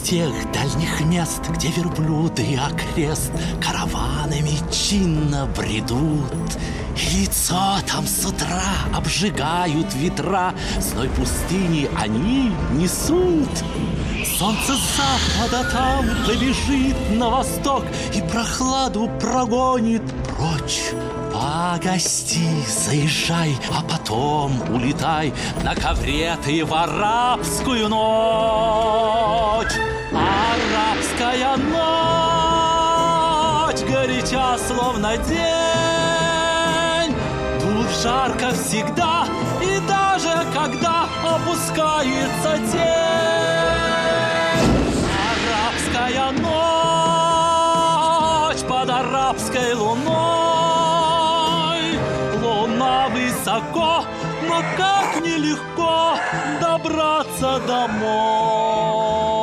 тех дальних мест, где верблюды окрест караванами чинно бредут. Лицо там с утра обжигают ветра, зной пустыни они несут. Солнце с запада там побежит на восток и прохладу прогонит прочь. Погости, заезжай, а потом улетай на ковре ты в арабскую ночь. Арабская ночь, горяча словно день. Тут жарко всегда и даже когда опускается тень. Арабская ночь под арабской луной. Луна высоко, но как нелегко добраться домой.